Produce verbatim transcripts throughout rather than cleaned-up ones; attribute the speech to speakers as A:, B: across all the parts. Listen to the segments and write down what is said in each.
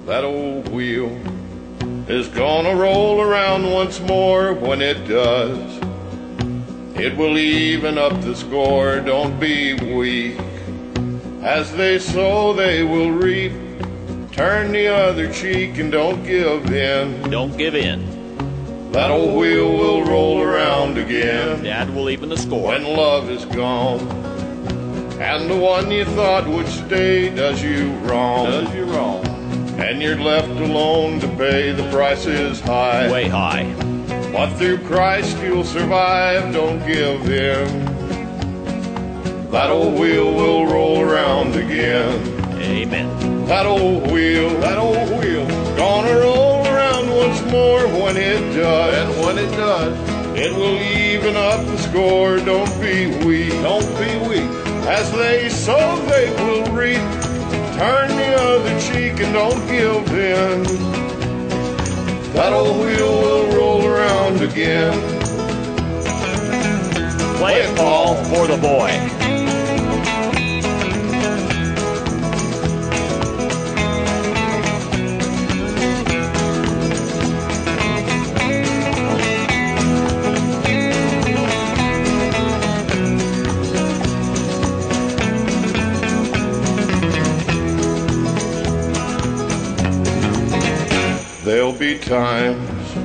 A: That old wheel is gonna roll around once more. When it does, it will even up the score. Don't be weak. As they sow, they will reap. Turn the other cheek and don't give in.
B: Don't give in.
A: That old wheel will roll around again.
B: Dad will even the score.
A: When love is gone, and the one you thought would stay does you wrong.
B: Does you wrong.
A: And you're left alone to pay. The price is high.
B: Way high.
A: But through Christ you'll survive. Don't give in. That old wheel will roll around again.
B: Amen.
A: That old wheel, that old wheel, gonna roll around once more. When it does, and when it does, it will even up the score. Don't be weak, don't be weak. As they sow, they will reap. Turn the other cheek and don't give in. That old wheel will roll around again.
B: Play it, Paul, for the boy.
A: There'll be times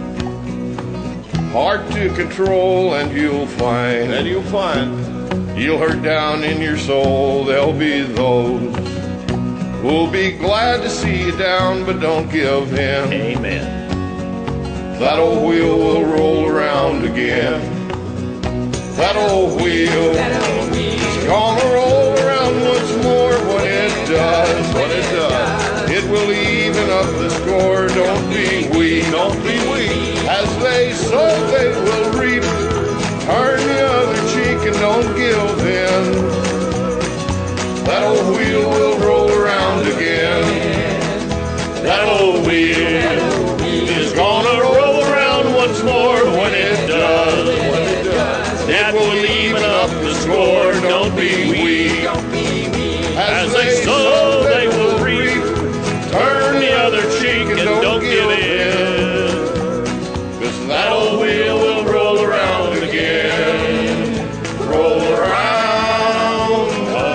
A: hard to control, and you'll find, and you'll find, you'll hurt down in your soul. There'll be those who'll be glad to see you down, but don't give in.
B: Amen.
A: That old wheel will roll around again. That old wheel is gonna roll around once more. When it does, when it does, it will even up the score. Don't be weak, don't be weak. As they sow, they will reap. Turn the other cheek and don't give in. That old wheel will roll around again. That old wheel is gonna roll around once more. When it does, when it does, it will even up the score. Don't be weak. As they sow, they will reap. Turn the other cheek and don't give in. 'Cause that old wheel will roll around again. Roll around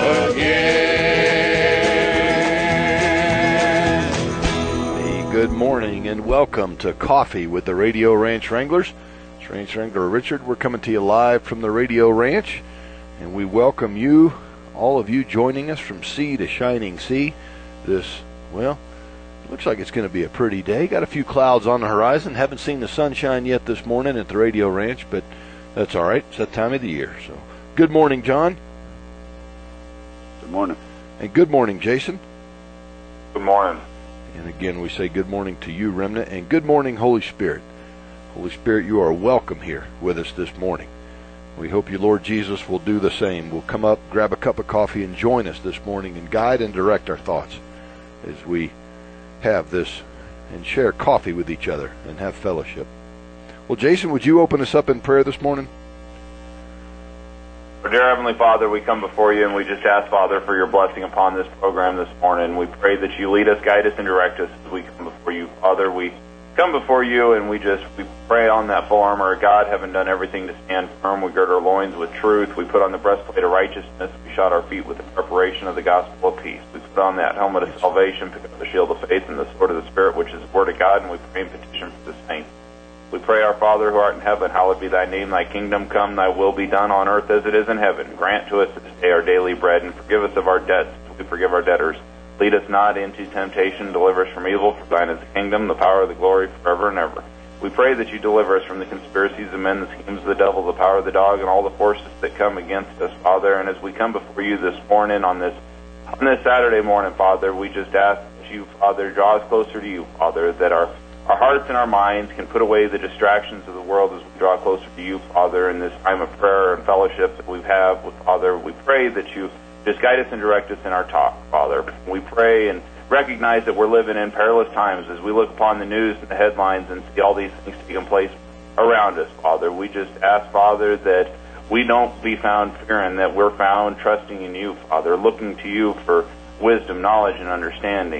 A: again.
C: Hey, good morning and welcome to Coffee with the Radio Ranch Wranglers. It's Ranch Wrangler Richard. We're coming to you live from the Radio Ranch, and we welcome you, all of you joining us from sea to shining sea. This, well, looks like it's going to be a pretty day. Got a few clouds on the horizon. Haven't seen the sunshine yet this morning at the Radio Ranch, but that's all right. It's that time of the year. So, good morning, John.
D: Good morning.
C: And good morning, Jason.
D: Good morning.
C: And again, we say good morning to you, Remnant, and good morning, Holy Spirit. Holy Spirit, you are welcome here with us this morning. We hope you, Lord Jesus, will do the same. We'll come up, grab a cup of coffee, and join us this morning and guide and direct our thoughts as we have this and share coffee with each other and have fellowship. Well, Jason, would you open us up in prayer this morning?
D: Dear Heavenly Father, we come before you and we just ask, Father, for your blessing upon this program this morning. We pray that you lead us, guide us, and direct us as we come before you. Father, we come before you and we just we pray on that full armor of God, having done everything to stand firm. We gird our loins with truth. We put on the breastplate of righteousness. We shod our feet with the preparation of the gospel of peace. We put on that helmet of salvation, pick up the shield of faith and the sword of the Spirit, which is the word of God, and we pray and petition for the saints. We pray, our Father who art in heaven, hallowed be thy name. Thy kingdom come, thy will be done on earth as it is in heaven. Grant to us this day our daily bread, and forgive us of our debts as we forgive our debtors. Lead us not into temptation, deliver us from evil. For thine is the kingdom, the power, the glory, forever and ever. We pray that you deliver us from the conspiracies of men, the schemes of the devil, the power of the dog, and all the forces that come against us, Father. And as we come before you this morning on this on this Saturday morning, Father, we just ask that you, Father, draw us closer to you, Father, that our Our hearts and our minds can put away the distractions of the world as we draw closer to you, Father, in this time of prayer and fellowship that we have with Father. We pray that you just guide us and direct us in our talk, Father. We pray and recognize that we're living in perilous times as we look upon the news and the headlines and see all these things taking place around us, Father. We just ask, Father, that we don't be found fearing, that we're found trusting in you, Father, looking to you for wisdom, knowledge, and understanding.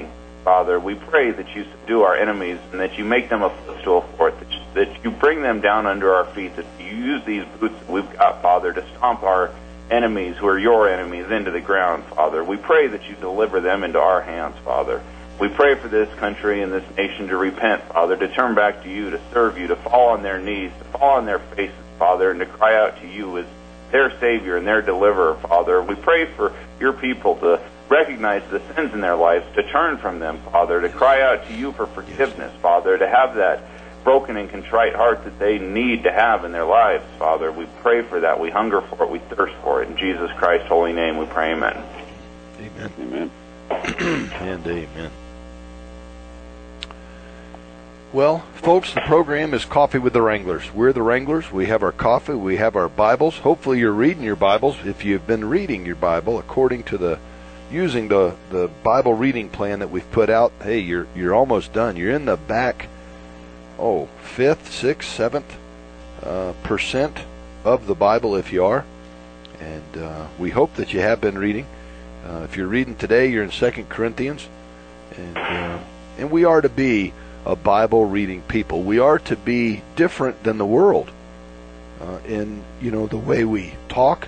D: Father. We pray that you subdue our enemies and that you make them a footstool for it, that you, that you bring them down under our feet, that you use these boots that we've got, Father, to stomp our enemies who are your enemies into the ground, Father. We pray that you deliver them into our hands, Father. We pray for this country and this nation to repent, Father, to turn back to you, to serve you, to fall on their knees, to fall on their faces, Father, and to cry out to you as their Savior and their deliverer, Father. We pray for your people to recognize the sins in their lives, to turn from them, Father, to cry out to you for forgiveness, Father, to have that broken and contrite heart that they need to have in their lives, Father. We pray for that. We hunger for it. We thirst for it. In Jesus Christ's holy name we pray, amen.
C: Amen.
B: Amen.
C: And amen. Well, folks, the program is Coffee with the Wranglers. We're the Wranglers. We have our coffee. We have our Bibles. Hopefully you're reading your Bibles. If you've been reading your Bible according to the, using the, the Bible reading plan that we've put out, hey, you're you're almost done. You're in the back, oh, fifth, sixth, seventh uh, percent of the Bible if you are. And uh, we hope that you have been reading. Uh, if you're reading today, you're in Second Corinthians. And, uh, and we are to be a Bible reading people. We are to be different than the world uh, in, you know, the way we talk,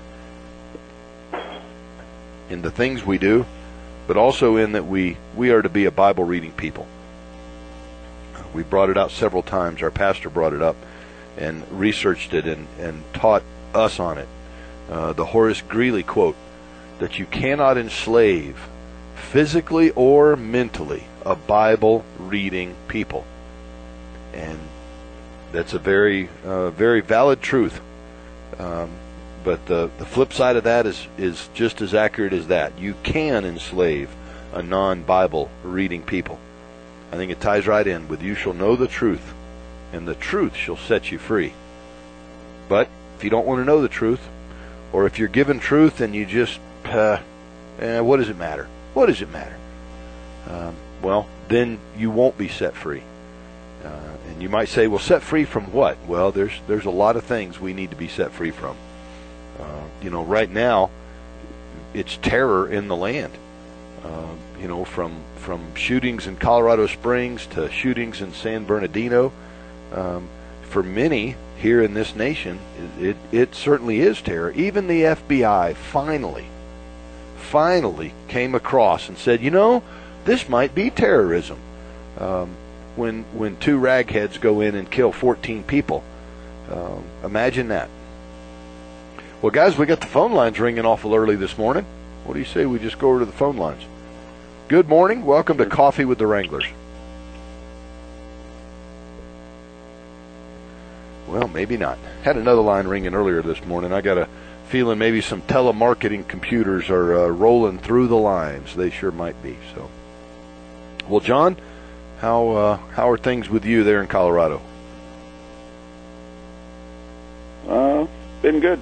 C: in the things we do, but also in that we, we are to be a Bible reading people. We brought it out several times. Our pastor brought it up and researched it and, and taught us on it. Uh, the Horace Greeley quote, that you cannot enslave physically or mentally a Bible reading people. And that's a very, uh, very valid truth. Um, but the, the flip side of that is, is just as accurate as that. You can enslave a non-Bible reading people. I think it ties right in with you shall know the truth, and the truth shall set you free. But if you don't want to know the truth, or if you're given truth and you just, uh, eh, what does it matter? What does it matter? Um, well, then you won't be set free. Uh, and you might say, well, set free from what? Well, there's there's a lot of things we need to be set free from. Uh, you know, right now, it's terror in the land. Uh, you know, from from shootings in Colorado Springs to shootings in San Bernardino. Um, for many here in this nation, it, it, it certainly is terror. Even the F B I finally, finally came across and said, you know, this might be terrorism. Um, when when two ragheads go in and kill fourteen people. Um, imagine that. Well, guys, we got the phone lines ringing awful early this morning. What do you say we just go over to the phone lines? Good morning. Welcome to Coffee with the Wranglers. Well, maybe not. Had another line ringing earlier this morning. I got a feeling maybe some telemarketing computers are uh, rolling through the lines. They sure might be. So, well, John, how uh, how are things with you there in Colorado?
B: Uh, been good.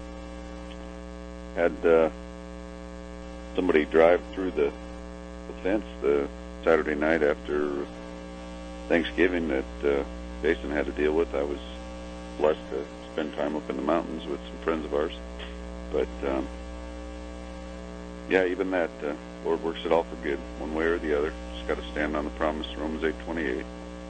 B: Had uh, somebody drive through the, the fence the Saturday night after Thanksgiving that uh, Jason had to deal with. I was blessed to spend time up in the mountains with some friends of ours. But, um, yeah, even that, uh, Lord works it all for good, one way or the other. Just got to stand on the promise, Romans eight twenty-eight.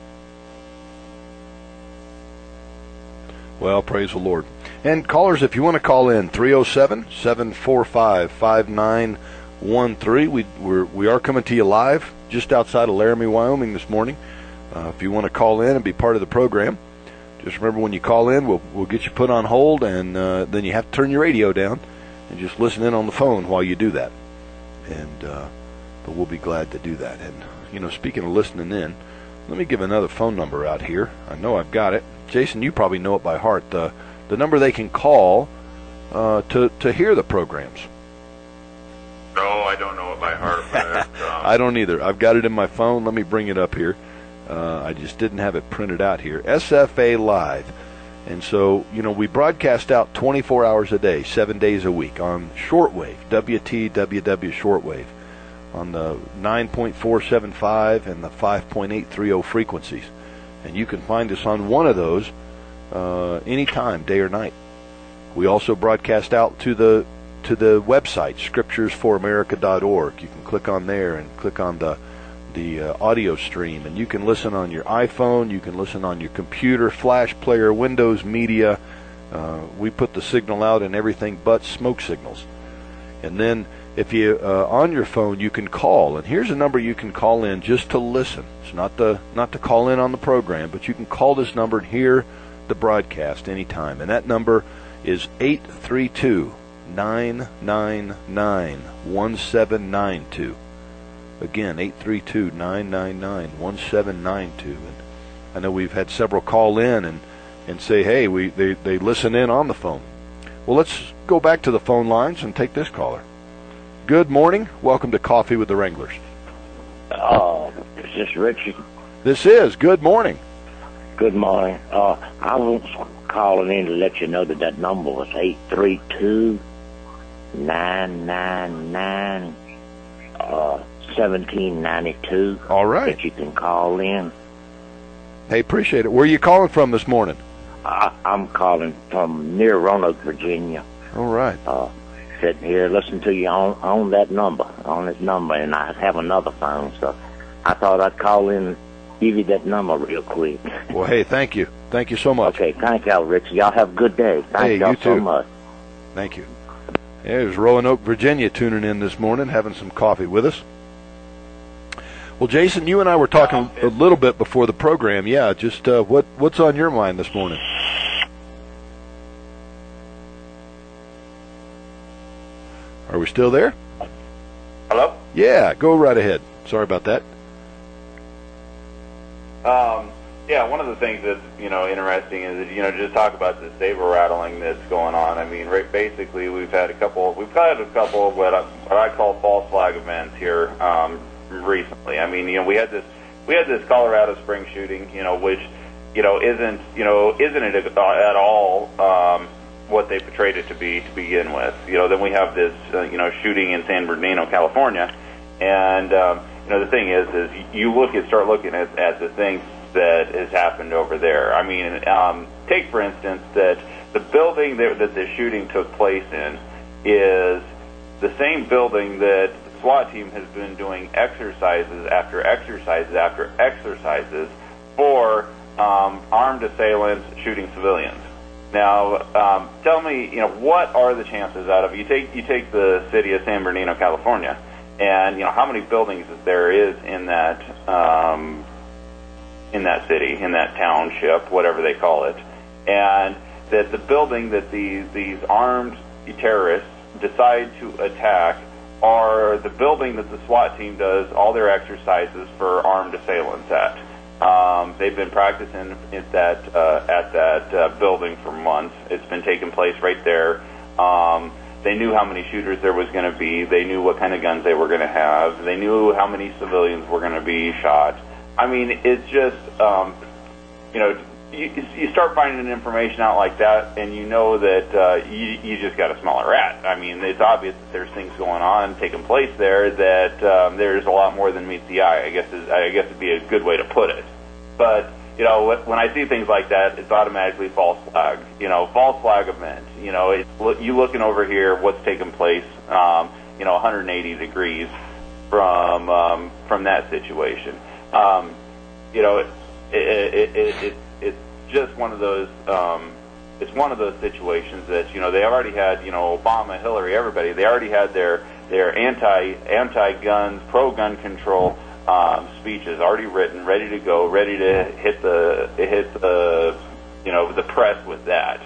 C: Well, praise the Lord. And callers, if you want to call in, three oh seven, seven four five, five nine one three. We we're, we are coming to you live just outside of Laramie, Wyoming this morning. Uh, if you want to call in and be part of the program, just remember when you call in, we'll we'll get you put on hold, and uh, then you have to turn your radio down and just listen in on the phone while you do that. And uh, but we'll be glad to do that. And you know, speaking of listening in, let me give another phone number out here. I know I've got it. Jason, you probably know it by heart. The the number they can call uh, to to hear the programs.
D: No, I don't know it by heart. But, um...
C: I don't either. I've got it in my phone. Let me bring it up here. Uh, I just didn't have it printed out here. S F A Live. And so, you know, we broadcast out twenty-four hours a day, seven days a week on shortwave, W T W W shortwave, on the nine point four seven five and the five point eight three oh frequencies. And you can find us on one of those uh, anytime, day or night. We also broadcast out to the to the website, scriptures for america dot org. You can click on there and click on the the uh, audio stream, and you can listen on your iPhone, you can listen on your computer, Flash player, Windows Media. Uh, we put the signal out in everything but smoke signals. And then if you uh, on your phone, you can call, and here's a number you can call in just to listen. It's not the not to call in on the program, but you can call this number and hear the broadcast anytime, and that number is eight three two, nine nine nine, one seven nine two. Again, eight three two, nine nine nine, one seven nine two. And I know we've had several call in and, and say, hey, we they, they listen in on the phone. Well, let's go back to the phone lines and take this caller. Good morning. Welcome to Coffee with the Wranglers.
E: Uh, is this Richard?
C: This is. Good morning.
E: Good morning. Uh, I was calling in to let you know that that number was eight three two, nine nine nine, uh, seventeen ninety-two.
C: All right.
E: That you can call in.
C: Hey, appreciate it. Where are you calling from this morning?
E: I, I'm calling from near Roanoke, Virginia.
C: All right.
E: Uh, sitting here listening to you on, on that number, on this number, and I have another phone, so I thought I'd call in and give you that number real quick.
C: Well, hey, thank you. Thank you so much.
E: Okay, thank y'all, Richard. Y'all have a good day. Thank
C: hey,
E: y'all
C: you
E: so
C: too.
E: much.
C: Thank you. Yeah, there's Roanoke, Virginia tuning in this morning, having some coffee with us. Well, Jason, you and I were talking a little bit before the program. Yeah, just uh, what what's on your mind this morning? Are we still there?
D: Hello?
C: Yeah, go right ahead. Sorry about that.
D: Um, yeah, one of the things that's, you know, interesting is, that, you know, just talk about the saber rattling that's going on. I mean, right, basically, we've had a couple, we've had a couple of what I, what I call false flag events here um, recently. I mean, you know, we had this, we had this Colorado Springs shooting, you know, which, you know, isn't, you know, isn't it at all um, what they portrayed it to be to begin with. You know, then we have this, uh, you know, shooting in San Bernardino, California, and um, you know, the thing is, is you look at, start looking at, at the things that has happened over there. I mean, um, take for instance that the building that, that the shooting took place in is the same building that the SWAT team has been doing exercises after exercises after exercises for um, armed assailants shooting civilians. Now, um, tell me, you know, what are the chances out of you take you take the city of San Bernardino, California, and you know how many buildings there is in that um, in that city, in that township, whatever they call it, and that the building that these these armed terrorists decide to attack are the building that the SWAT team does all their exercises for armed assailants at. Um, they've been practicing at that uh, at that uh, building for months. It's been taking place right there. Um, they knew how many shooters there was going to be. They knew what kind of guns they were going to have. They knew how many civilians were going to be shot. I mean, it's just, um, you know, you, you start finding information out like that, and you know that uh, you, you just got to smell a rat. I mean, it's obvious that there's things going on, taking place there, that um, there's a lot more than meets the eye, I guess is, I guess would be a good way to put it. But, you know, when I see things like that, it's automatically false flag. You know, false flag event. You know, it's, you looking over here, what's taking place, um, you know, one hundred eighty degrees from um, from that situation. Um, you know, it, it, it, it, it, it's just one of those. Um, it's one of those situations that, you know, they already had, you know, Obama, Hillary, everybody. They already had their their anti anti guns, pro gun control um, speeches already written, ready to go, ready to hit the hit the you know the press with that.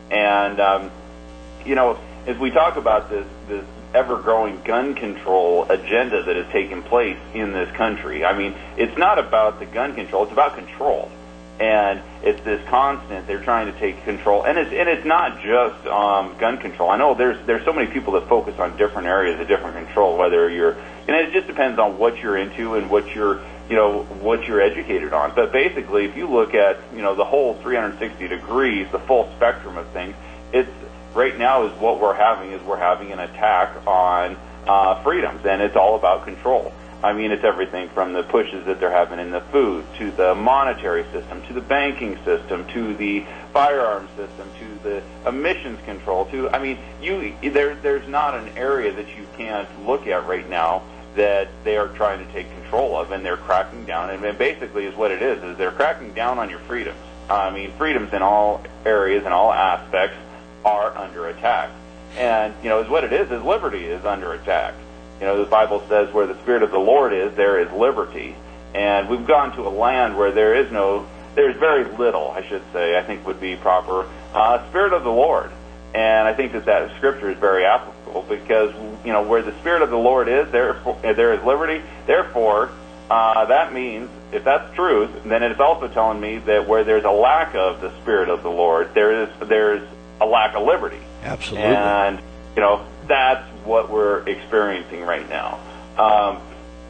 D: And um, you know, as we talk about this this ever-growing gun control agenda that is taking place in this country. I mean, it's not about the gun control; it's about control, and it's this constant. They're trying to take control, and it's and it's not just um, gun control. I know there's there's so many people that focus on different areas of different control. Whether you're, and it just depends on what you're into and what you're, you know, what you're educated on. But basically, if you look at, you know, the whole three hundred sixty degrees, the full spectrum of things, it's right now is what we're having is we're having an attack on uh, freedoms, and it's all about control. I mean, it's everything from the pushes that they're having in the food, to the monetary system, to the banking system, to the firearms system, to the emissions control. To I mean, you there there's not an area that you can't look at right now that they are trying to take control of, and they're cracking down. And basically is what it is, is they're cracking down on your freedoms. I mean, freedoms in all areas and all aspects are under attack. And, you know, is what it is, is liberty is under attack. You know, the Bible says where the Spirit of the Lord is, there is liberty. And we've gone to a land where there is no, there's very little, I should say, I think would be proper, uh, Spirit of the Lord. And I think that that scripture is very applicable because, you know, where the Spirit of the Lord is, there, there is liberty. Therefore, uh, that means, if that's truth, then it's also telling me that where there's a lack of the Spirit of the Lord, there is there's a lack of liberty.
C: Absolutely.
D: And, you know, that's what we're experiencing right now. Um,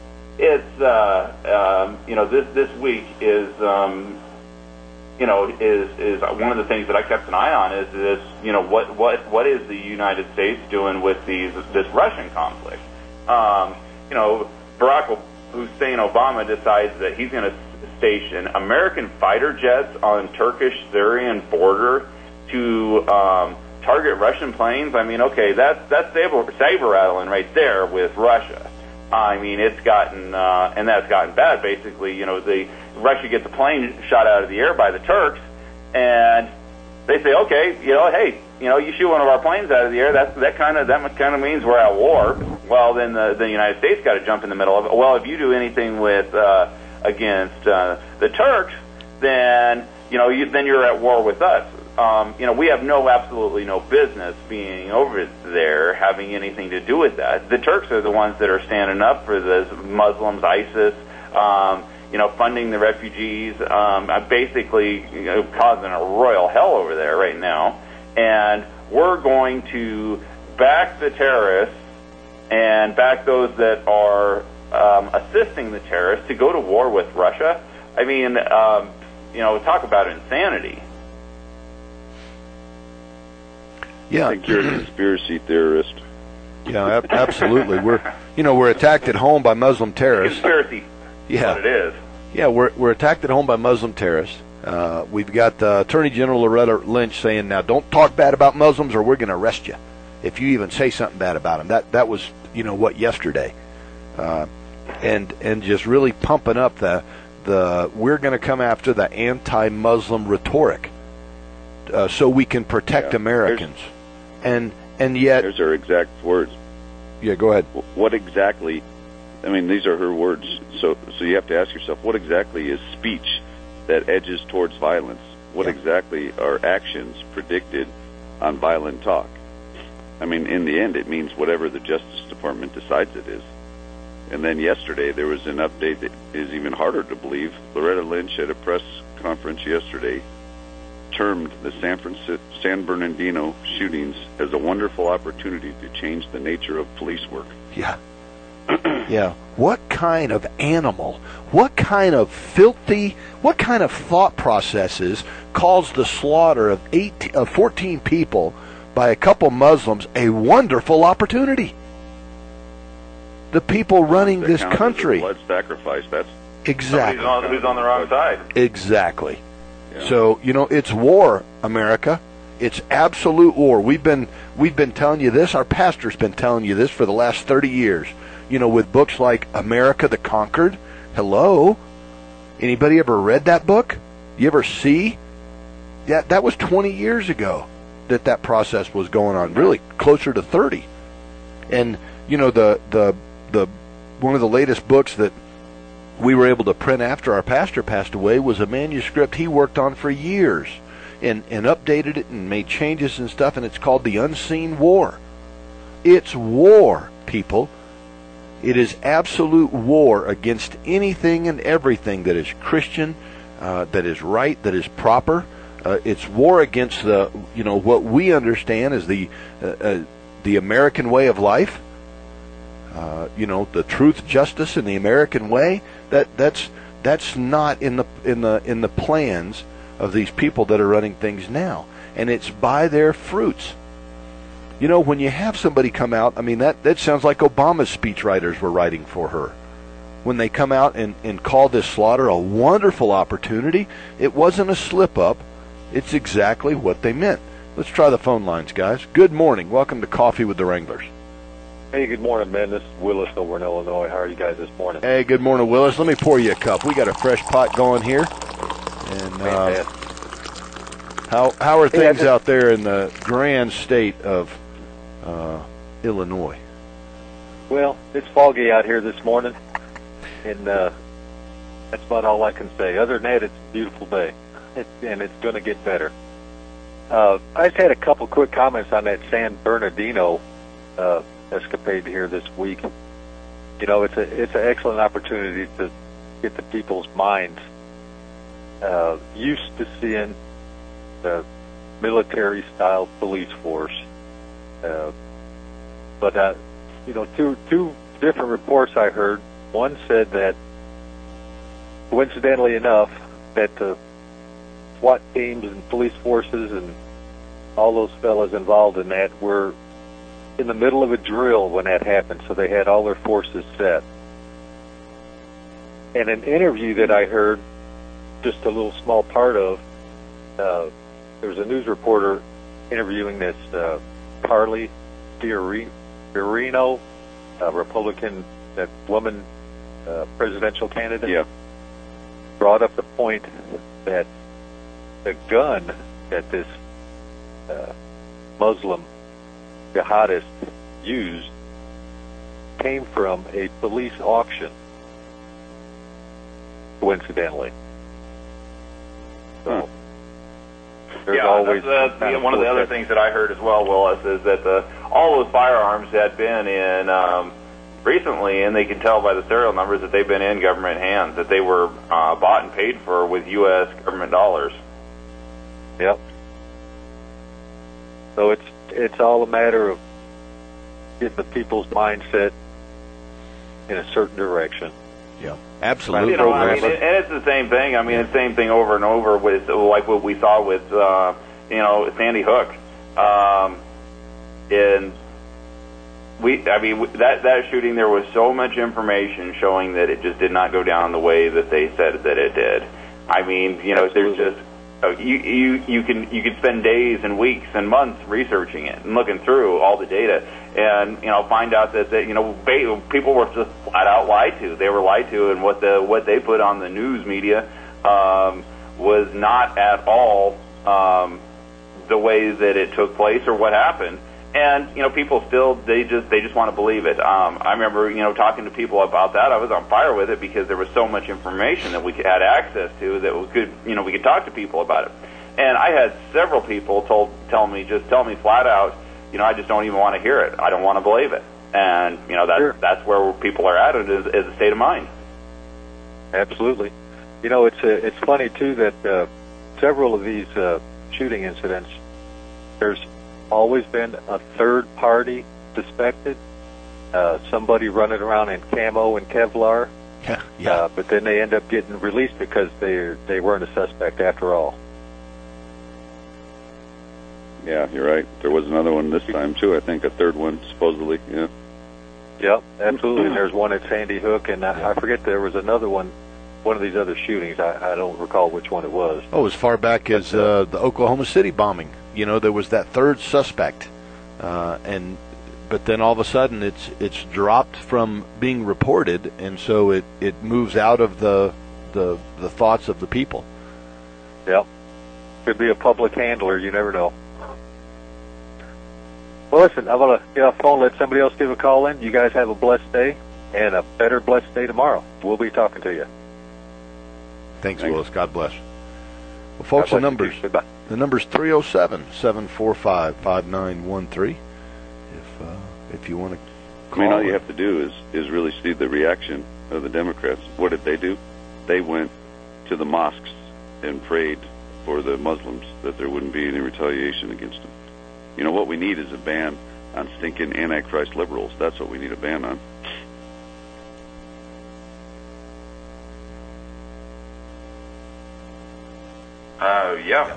D: it's, uh, um, you know, this, this week is, um, you know, is is one of the things that I kept an eye on is this, you know, what what what is the United States doing with these this Russian conflict? Um, you know, Barack Hussein Obama decides that he's going to station American fighter jets on Turkish-Syrian border to um, target Russian planes. I mean, okay, that's that's saber saber rattling right there with Russia. I mean, it's gotten uh, and that's gotten bad. Basically, you know, the Russia gets a plane shot out of the air by the Turks, and they say, okay, you know, hey, you know, you shoot one of our planes out of the air, that's that kind of that kind of means we're at war. Well, then the, the United States got to jump in the middle of it. Well, if you do anything with uh, against uh, the Turks, then you know, you, then you're at war with us. Um, you know, we have no, absolutely no business being over there, having anything to do with that. The Turks are the ones that are standing up for the Muslims, ISIS, um, you know, funding the refugees, um, basically, you know, causing a royal hell over there right now. And we're going to back the terrorists and back those that are um, assisting the terrorists to go to war with Russia. I mean, um, you know, talk about insanity.
C: Yeah,
B: I think you're a conspiracy theorist.
C: Yeah, ab- absolutely. We're, you know, we're attacked at home by Muslim terrorists.
D: Conspiracy.
C: Yeah,
D: What it is.
C: Yeah, we're we're attacked at home by Muslim terrorists. Uh, we've got uh, Attorney General Loretta Lynch saying, "Now, don't talk bad about Muslims, or we're going to arrest you if you even say something bad about them." That that was, you know, what yesterday, uh, and and just really pumping up the the we're going to come after the anti-Muslim rhetoric, uh, so we can protect
B: Yeah.
C: Americans. And and yet,
B: There's her exact words.
C: yeah, go ahead.
B: What exactly? I mean, these are her words. So, so you have to ask yourself, what exactly is speech that edges towards violence? What
C: Yeah.
B: exactly are actions predicted on violent talk? I mean, in the end, it means whatever the Justice Department decides it is. And then yesterday, there was an update that is even harder to believe. Loretta Lynch at a press conference yesterday termed the San Francisco, San Bernardino shootings as a wonderful opportunity to change the nature of police work.
C: Yeah. Yeah. What kind of animal, what kind of filthy, what kind of thought processes calls the slaughter of eight, of fourteen people by a couple Muslims a wonderful opportunity? The people running
B: That
C: this
B: counts as a
C: country.
B: blood sacrifice. That's
C: Exactly.
D: Who's on, who's on the wrong side?
C: Exactly.
B: Yeah.
C: So, you know, it's war, America. It's absolute war. We've been we've been telling you this. Our pastor's been telling you this for the last thirty years. You know, with books like America the Conquered. Hello? Anybody ever read that book? You ever see? Yeah, that was twenty years ago that that process was going on. Really closer to thirty. And, you know, the the the one of the latest books that we were able to print after our pastor passed away was a manuscript he worked on for years and, and updated it and made changes and stuff, and it's called The Unseen War. It's war, people. It is absolute war against anything and everything that is Christian, uh, that is right, that is proper. Uh, it's war against the, you know, what we understand as the uh, uh, the American way of life. Uh, you know, the truth, justice, and the American way. That that's that's not in the in the in the plans of these people that are running things now, and it's by their fruits. You know, when you have somebody come out, I mean, that, that sounds like Obama's speechwriters were writing for her. When they come out and, and call this slaughter a wonderful opportunity, it wasn't a slip-up. It's exactly what they meant. Let's try the phone lines, guys. Good morning. Welcome to Coffee with the Wranglers.
F: Hey, good morning, man. This is Willis over in Illinois. How are you guys this morning?
C: Hey, good morning, Willis. Let me pour you a cup. We got a fresh pot going here. And uh, how how are things out there in the grand state of uh, Illinois?
F: Well, it's foggy out here this morning, and uh, that's about all I can say. Other than that, it's a beautiful day, it, and it's going to get better. Uh, I just had a couple quick comments on that San Bernardino uh, escapade here this week. You know, it's a it's an excellent opportunity to get the people's minds uh, used to seeing the military-style police force. Uh, but uh, you know, two two different reports I heard. One said that, coincidentally enough, that the SWAT teams and police forces and all those fellas involved in that were in the middle of a drill when that happened, so they had all their forces set. And an interview that I heard, just a little small part of, uh, there was a news reporter interviewing this uh, Carly Fiorina, a Republican, that woman uh, presidential candidate.
B: Yeah.
F: Brought up the point that the gun that this uh, Muslim jihadist used came from a police auction, coincidentally. So there's
D: yeah,
F: always
D: that's, uh, you know, one of the other things that I heard as well, Willis, is that the, all those firearms had been in um, recently, and they can tell by the serial numbers that they've been in government hands, that they were uh, bought and paid for with U S government dollars.
F: Yep. So it's it's all a matter of getting the people's mindset in a certain direction.
C: Yeah, absolutely.
D: You know, I mean, and it's the same thing. I mean, it's the same thing over and over with, like what we saw with, uh, you know, Sandy Hook. Um, and we, I mean, that that shooting, there was so much information showing that it just did not go down the way that they said that it did. I mean, you know,
F: Absolutely.
D: there's just uh, you you you can you can spend days and weeks and months researching it and looking through all the data, and you know, find out that, that you know ba- people were just flat out lied to. They were lied to, and what the what they put on the news media um, was not at all um, the way that it took place or what happened. And you know, people still they just they just want to believe it. Um, I remember you know talking to people about that. I was on fire with it because there was so much information that we had access to that we could you know we could talk to people about it. And I had several people told tell me just tell me flat out, you know, I just don't even want to hear it. I don't want to believe it. And you know that's
F: Sure.
D: that's where people are at. It is, is a state of mind.
F: Absolutely. You know, it's uh, it's funny too that uh, several of these uh, shooting incidents, there's always been a third party suspected, uh, somebody running around in camo and Kevlar,
C: Yeah, yeah.
F: uh, but then they end up getting released because they they weren't a suspect after all.
B: Yeah, you're right. There was another one this time, too, I think, a third one, supposedly, yeah.
F: Yep, absolutely. And there's one at Sandy Hook, and I, I forget there was another one, one of these other shootings. I, I don't recall which one it was.
C: Oh, as far back as uh, the Oklahoma City bombing. You know, there was that third suspect, uh, and but then all of a sudden it's it's dropped from being reported, and so it, it moves out of the the the thoughts of the people.
F: Yep, could be a public handler. You never know. Well, listen, I'm gonna get off the phone. Let somebody else give a call in. You guys have a blessed day and a better blessed day tomorrow. We'll be talking to you.
C: Thanks,
B: Thanks.
C: Willis. God bless. Well, folks,
F: God
C: the
F: bless you.
C: numbers.
F: Goodbye.
C: The number's three oh seven, seven four five, five nine one three. If uh, if you want to
B: I
C: call.
B: mean, all you
C: in.
B: have to do is, is really see the reaction of the Democrats. What did they do? They went to the mosques and prayed for the Muslims that there wouldn't be any retaliation against them. You know, what we need is a ban on stinking Antichrist liberals. That's what we need a ban on.
D: Uh, yeah.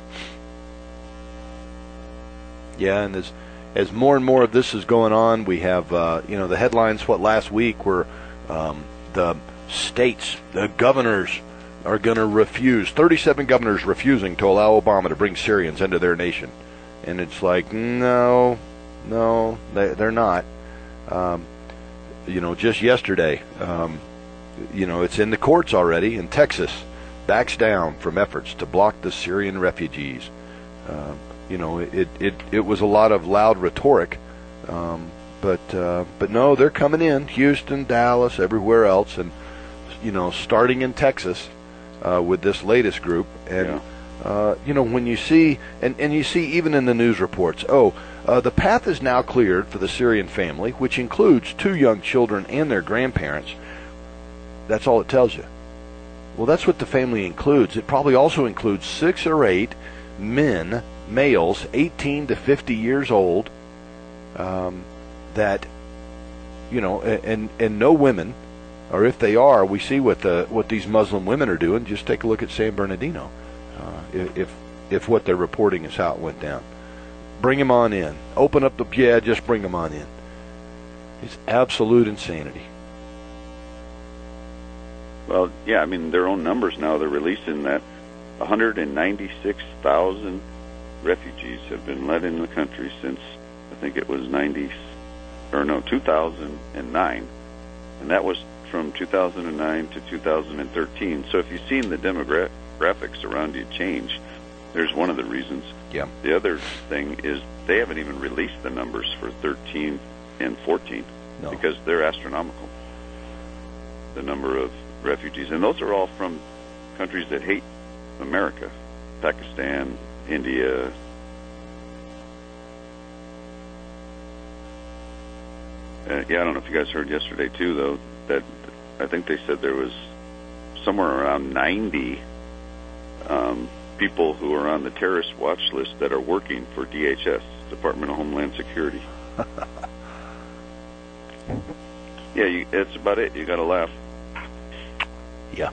C: Yeah, and as as more and more of this is going on, we have uh, you know the headlines. What last week were um, the states, the governors are going to refuse. thirty-seven governors refusing to allow Obama to bring Syrians into their nation, and it's like no, no, they, they're not. Um, you know, just yesterday, um, you know, it's in the courts already in Texas, backs down from efforts to block the Syrian refugees. Um, you know, it, it, it was a lot of loud rhetoric, um, but uh, but no, they're coming in, Houston, Dallas, everywhere else, and, you know, starting in Texas uh, with this latest group. And,
B: Yeah.
C: uh, you know, when you see, and, and you see even in the news reports, oh, uh, the path is now cleared for the Syrian family, which includes two young children and their grandparents. That's all it tells you. Well, that's what the family includes. It probably also includes six or eight men, males, eighteen to fifty years old, um, that, you know, and and no women, or if they are, we see what the what these Muslim women are doing. Just take a look at San Bernardino. Uh, if if what they're reporting is how it went down, bring them on in. Open up the yeah, just bring them on in. It's absolute insanity.
B: Well, yeah, I mean, their own numbers now, they're releasing that one hundred ninety-six thousand refugees have been let in the country since, I think it was ninety, or no, two thousand nine. And that was from two thousand nine to two thousand thirteen. So if you've seen the demographics around you change, there's one of the reasons.
C: Yeah.
B: The other thing is they haven't even released the numbers for thirteen and fourteen
C: No.
B: because they're astronomical, the number of refugees. And those are all from countries that hate America, Pakistan, India. Uh, yeah, I don't know if you guys heard yesterday, too, though, that I think they said there was somewhere around ninety um, people who are on the terrorist watch list that are working for D H S, Department of Homeland Security. Yeah, you, that's about it. You got to laugh.
C: Yeah.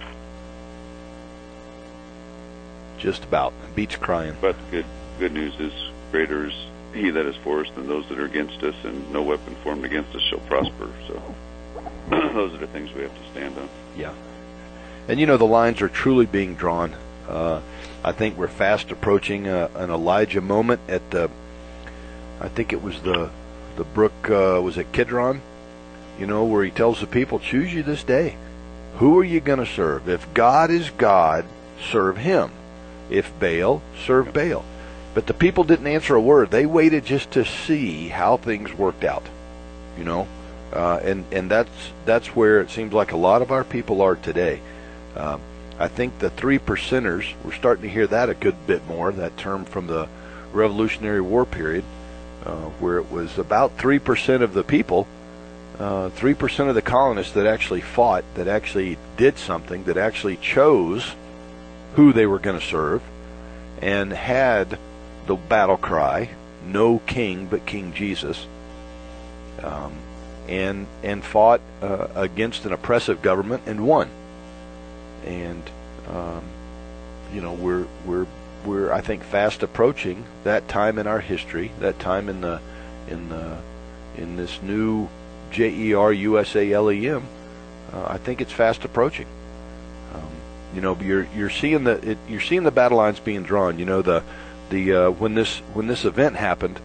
C: Just about. Beats crying.
B: But good good news is, greater is he that is for us than those that are against us, and no weapon formed against us shall prosper. So those are the things we have to stand on.
C: Yeah. And, you know, the lines are truly being drawn. Uh, I think we're fast approaching uh, an Elijah moment at the, I think it was the, the brook, uh, was it Kidron? You know, where he tells the people, choose you this day. Who are you going to serve? If God is God, serve him. If Baal, serve Baal. But the people didn't answer a word. They waited just to see how things worked out. You know, uh, and and that's that's where it seems like a lot of our people are today. Uh, I think the three percenters, we're starting to hear that a good bit more. That term from the Revolutionary War period, uh, where it was about three percent of the people. Uh, three percent of the colonists that actually fought, that actually did something, that actually chose who they were going to serve, and had the battle cry, no king but King Jesus, um, and and fought uh, against an oppressive government and won. And um, you know, we're we're we're I think fast approaching that time in our history, that time in the in the in this new J E R U S A L E M, uh, I think it's fast approaching. Um, you know, you're you're seeing the it, you're seeing the battle lines being drawn. You know, the the uh, when this when this event happened,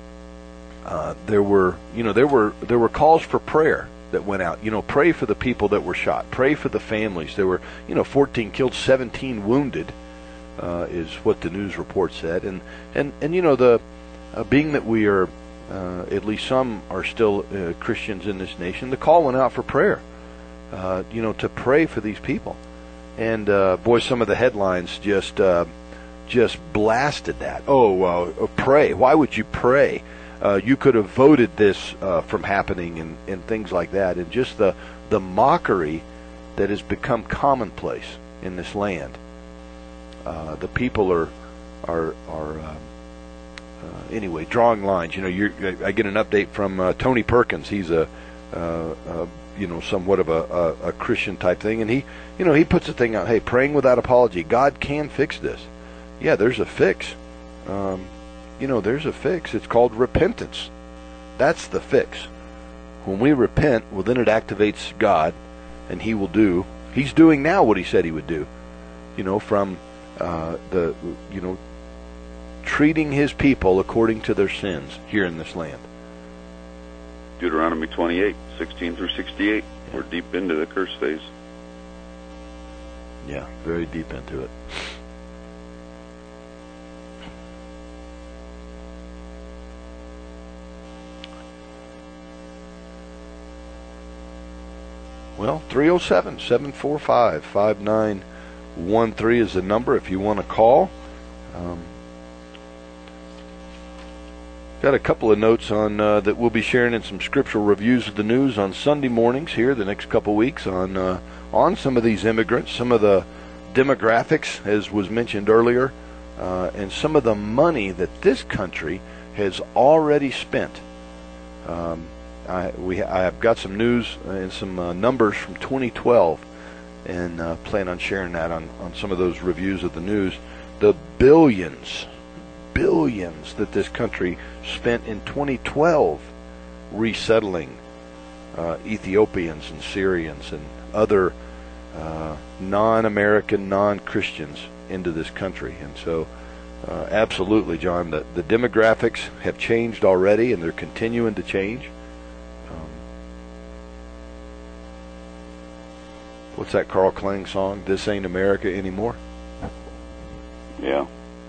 C: uh, there were you know there were there were calls for prayer that went out. You know, pray for the people that were shot. Pray for the families. There were you know fourteen killed, seventeen wounded, uh, is what the news report said. And and and you know the uh, being that we are. Uh, at least some are still uh, Christians in this nation. The call went out for prayer, uh, you know, to pray for these people. And uh, boy, some of the headlines just uh, just blasted that. Oh, uh, pray. Why would you pray? Uh, you could have voted this uh, from happening, and, and things like that. And just the the mockery that has become commonplace in this land. Uh, the people are are are. Uh, Uh, anyway, drawing lines. You know, you're, I get an update from uh, Tony Perkins. He's a, uh, uh, you know, somewhat of a, a, a Christian type thing, and he, you know, he puts a thing out. Hey, praying without apology. God can fix this. Yeah, there's a fix. Um, you know, there's a fix. It's called repentance. That's the fix. When we repent, well, then it activates God, and He will do. He's doing now what He said He would do. You know, from uh, the, you know. treating His people according to their sins here in this land.
B: Deuteronomy twenty-eight, sixteen through sixty-eight.
C: Yeah.
B: We're deep into the curse phase.
C: Yeah, very deep into it. Well, three oh seven, seven four five, five nine one three is the number if you want to call. Um, got a couple of notes on uh, that we'll be sharing in some scriptural reviews of the news on Sunday mornings here the next couple of weeks on uh, on some of these immigrants, some of the demographics, as was mentioned earlier, uh, and some of the money that this country has already spent. Um, I, we, I have got some news and some uh, numbers from twenty twelve, and uh, plan on sharing that on, on some of those reviews of the news. The billions, billions that this country spent in twenty twelve resettling uh, Ethiopians and Syrians and other uh, non-American, non-Christians into this country. And so, uh, absolutely, John, the, the demographics have changed already, and they're continuing to change. What's that Carl Klang song? This ain't America anymore.
B: Yeah.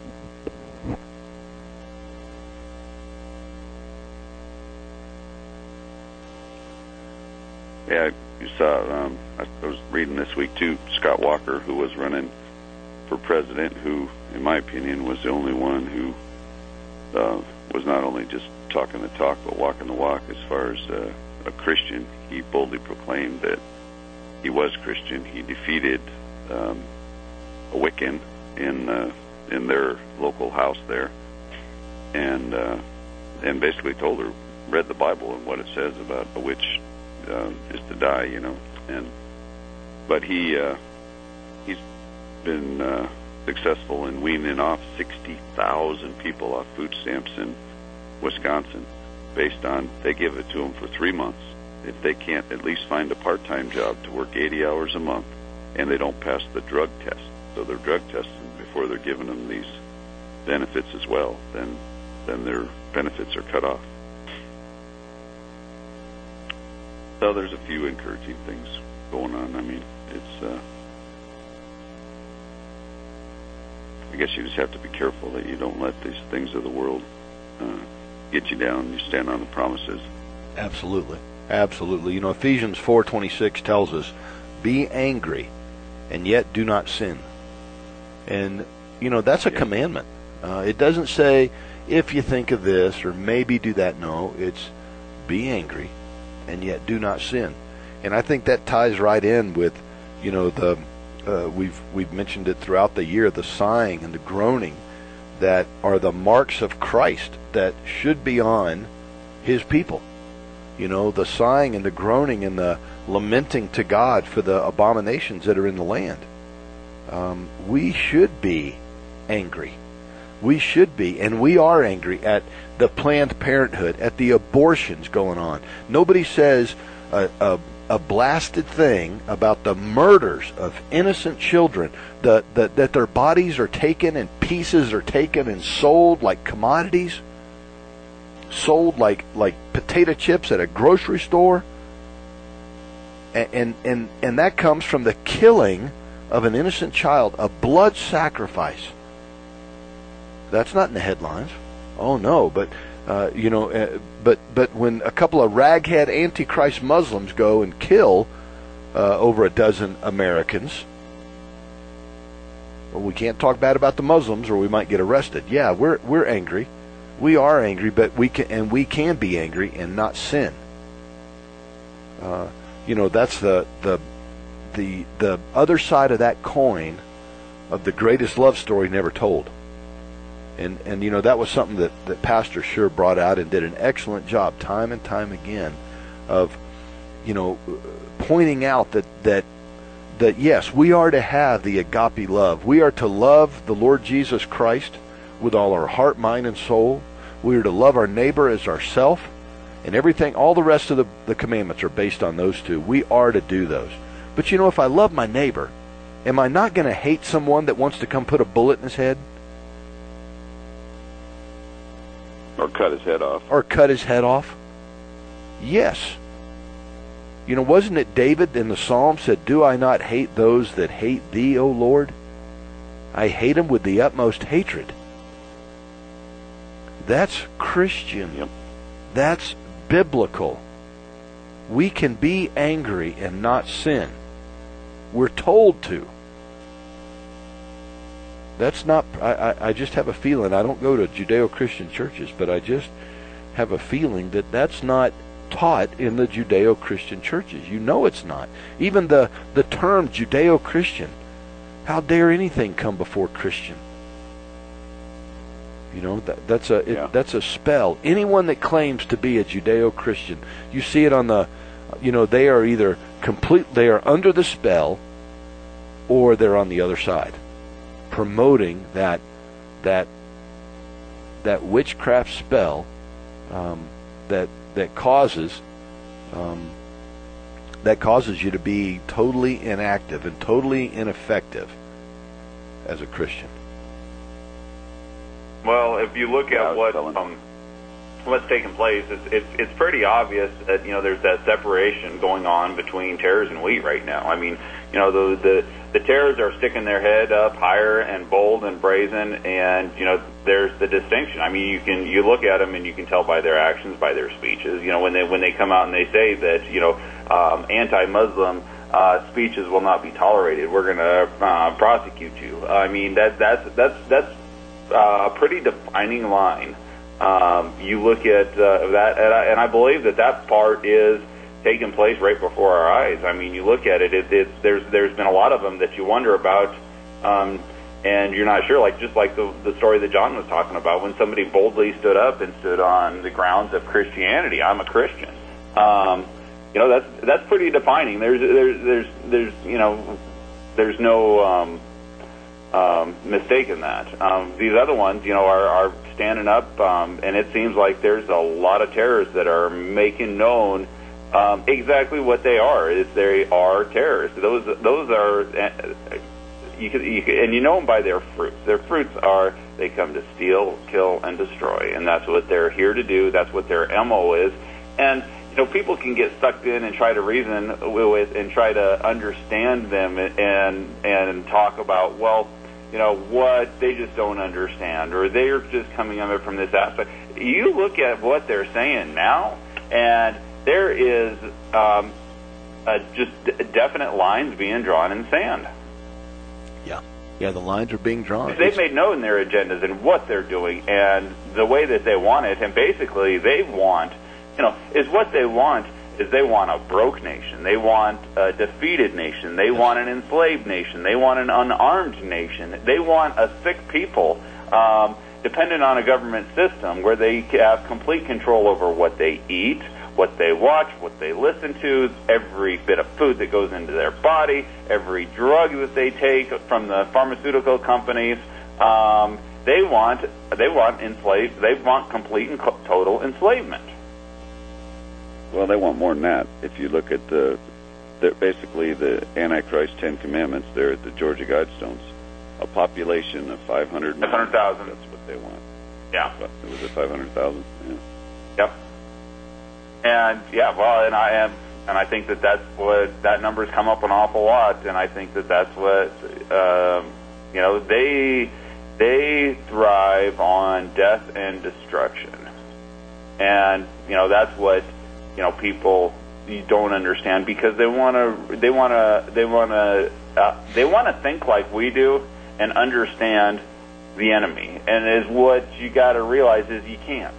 B: Yeah, you saw, um, I was reading this week too, Scott Walker, who was running for president, who, in my opinion, was the only one who uh, was not only just talking the talk, but walking the walk as far as uh, a Christian. He boldly proclaimed that he was Christian. He defeated um, a Wiccan in uh, in their local house there, and uh, and basically told her, read the Bible and what it says about a witch uh, is to die, you know. And but he uh, he's been uh, successful in weaning off sixty thousand people off food stamps in Wisconsin, based on they give it to them for three months. If they can't at least find a part-time job to work eighty hours a month, and they don't pass the drug test, so they're drug testing before they're giving them these benefits as well, then then their benefits are cut off. So there's a few encouraging things going on. I mean, it's, uh, I guess you just have to be careful that you don't let these things of the world uh, get you down. You stand on the promises.
C: Absolutely. Absolutely. You know, Ephesians four twenty-six tells us, be angry, and yet do not sin. And, you know, that's a yeah. commandment. Uh, it doesn't say, if you think of this, or maybe do that. No, it's be angry, and yet do not sin. And I think that ties right in with, you know, the uh, we've we've mentioned it throughout the year, the sighing and the groaning that are the marks of Christ that should be on his people. You know, the sighing and the groaning and the lamenting to God for the abominations that are in the land. Um, we should be angry. We should be, and we are angry at the Planned Parenthood, at the abortions going on. Nobody says a, a, a blasted thing about the murders of innocent children, the, the, that their bodies are taken and pieces are taken and sold like commodities. Sold like like potato chips at a grocery store, and, and and and that comes from the killing of an innocent child, a blood sacrifice. That's not in the headlines. Oh no, but uh, you know, uh, but but when a couple of raghead antichrist Muslims go and kill uh, over a dozen Americans, well, we can't talk bad about the Muslims, or we might get arrested. Yeah, we're we're angry. We are angry, but we can, and we can be angry and not sin. Uh, you know, that's the the the the other side of that coin of the greatest love story never told. And and you know, that was something that, that Pastor Sure brought out and did an excellent job time and time again of, you know, pointing out that that that yes, we are to have the agape love. We are to love the Lord Jesus Christ with all our heart, mind, and soul. We are to love our neighbor as ourself, and everything, all the rest of the, the commandments are based on those two. We are to do those. But you know, if I love my neighbor, am I not going to hate someone that wants to come put a bullet in his head?
B: Or cut his head off.
C: Or cut his head off? Yes. You know, wasn't it David in the Psalm said, "Do I not hate those that hate thee, O Lord? I hate them with the utmost hatred." That's Christian.
B: Yep.
C: That's biblical. We can be angry and not sin. We're told to. That's not, I, I, I just have a feeling, I don't go to Judeo-Christian churches, but I just have a feeling that that's not taught in the Judeo-Christian churches. You know it's not. Even the, the term Judeo-Christian, how dare anything come before Christian? You know, that, that's a it,
B: Yeah.
C: that's a spell. Anyone that claims to be a Judeo-Christian, you see it on the, you know, they are either complete, they are under the spell, or they're on the other side, promoting that that that witchcraft spell um, that that causes um, that causes you to be totally inactive and totally ineffective as a Christian.
D: Well, if you look
B: Yeah, I
D: at
B: was
D: what
B: telling-
D: um, what's taking place, it's, it's it's pretty obvious that you know there's that separation going on between tares and wheat right now. I mean, you know the the the tares are sticking their head up higher and bold and brazen, and you know there's the distinction. I mean, you can you look at them and you can tell by their actions, by their speeches. You know, when they when they come out and they say that you know um, anti-Muslim uh, speeches will not be tolerated, we're going to uh, prosecute you. I mean, that that's that's that's uh, a pretty defining line. Um, you look at uh, that, and I, and I believe that that part is taking place right before our eyes. I mean, you look at it, it it's, there's there's been a lot of them that you wonder about, um, and you're not sure. Like just like the the story that John was talking about, when somebody boldly stood up and stood on the grounds of Christianity. I'm a Christian. Um, you know, that's that's pretty defining. There's there's there's there's you know there's no um, um, mistake in that. Um, these other ones, you know, are, are standing up, um, and it seems like there's a lot of terrorists that are making known um, exactly what they are. Is they are terrorists. Those those are uh, you can, you can, and you know them by their fruits. Their fruits are they come to steal, kill, and destroy, and that's what they're here to do. That's what their M O is, and you know people can get sucked in and try to reason with and try to understand them and and talk about well. You know, what they just don't understand, or they're just coming at it from this aspect. You look at what they're saying now, and there is um, uh, just d- definite lines being drawn in sand.
C: Yeah. Yeah, the lines are being drawn.
D: They've
C: It's-
D: made known their agendas and what they're doing and the way that they want it, and basically they want, you know, is what they want is they want a broke nation. They want a defeated nation. They want an enslaved nation. They want an unarmed nation. They want a sick people um, dependent on a government system where they have complete control over what they eat, what they watch, what they listen to, every bit of food that goes into their body, every drug that they take from the pharmaceutical companies. Um, they want they want enslaved. They want complete and co- total enslavement.
B: Well, they want more than that. If you look at the, the basically the Antichrist Ten Commandments, they're at the Georgia Guidestones. A population of five hundred.
D: five hundred thousand.
B: That's what they want.
D: Yeah.
B: What, was it five hundred thousand? Yeah.
D: Yep. And yeah, well, and I am, and I think that that's what that number's come up an awful lot, and I think that that's what um, you know they they thrive on death and destruction, and you know that's what. You know, people you don't understand because they want to, they want to, they want to, uh, they want to think like we do and understand the enemy. And is what you got to realize is you can't.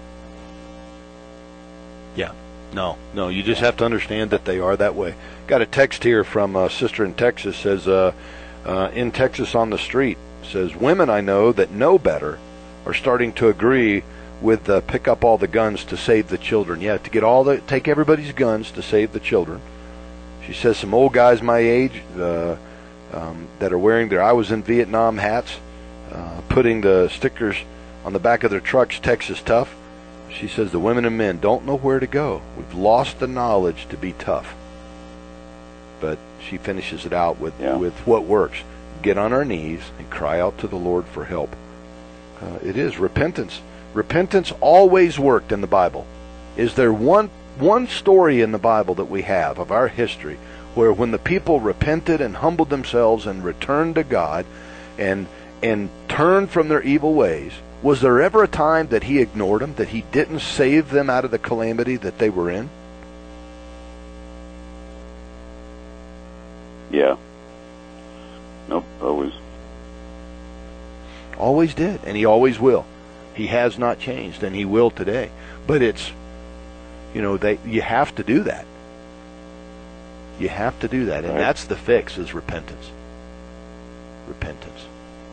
C: Yeah. No, no, you just have to understand that they are that way. Got a text here from a sister in Texas, says, uh, uh, in Texas on the street, says, women I know that know better are starting to agree with uh, pick up all the guns to save the children. Yeah, to get all the, take everybody's guns to save the children. She says some old guys my age uh, um, that are wearing their I was in Vietnam hats, uh, putting the stickers on the back of their trucks, Texas tough. She says the women and men don't know where to go. We've lost the knowledge to be tough. But she finishes it out with,
B: Yeah.
C: with what works. Get on our knees and cry out to the Lord for help. Uh, it is repentance. Repentance always worked in the Bible. Is there one one story in the Bible that we have of our history where when the people repented and humbled themselves and returned to God and and turned from their evil ways, was there ever a time that he ignored them, that he didn't save them out of the calamity that they were in?
B: Yeah. Nope, always.
C: Always did, and he always will. He has not changed, and he will today. But it's, you know, they you have to do that. You have to do that, and
B: right.
C: That's the fix, is repentance. Repentance.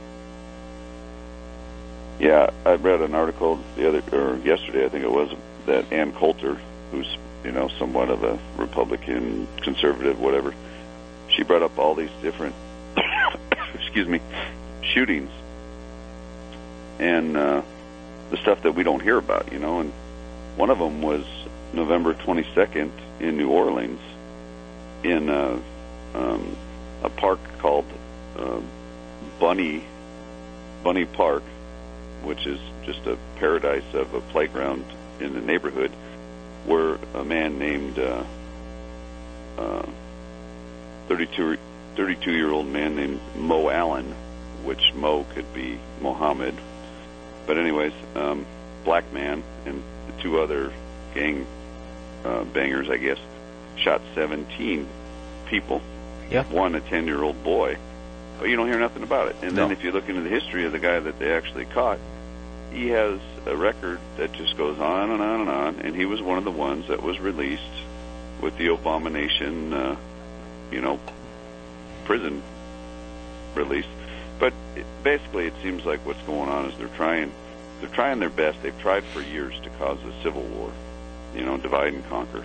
B: Yeah, I read an article the other or yesterday, I think it was, that Ann Coulter, who's, you know, somewhat of a Republican, conservative, whatever, she brought up all these different, excuse me, shootings and uh, the stuff that we don't hear about, you know. And one of them was November twenty-second in New Orleans, in a, um, a park called uh, Bunny Bunny Park, which is just a paradise of a playground in the neighborhood, where a man named uh, uh, thirty-two-year-old man named Mo Allen, which Mo could be Mohammed, but anyways, um, black man and the two other gang uh, bangers, I guess, shot seventeen people.
C: Yeah.
B: One a ten-year-old boy. But you don't hear nothing about it. And
C: No.
B: then if you look into the history of the guy that they actually caught, he has a record that just goes on and on and on, and he was one of the ones that was released with the abomination, uh, you know, prison release. But it, basically, it seems like what's going on is they're trying, they're trying their best. They've tried for years to cause a civil war, you know, divide and conquer.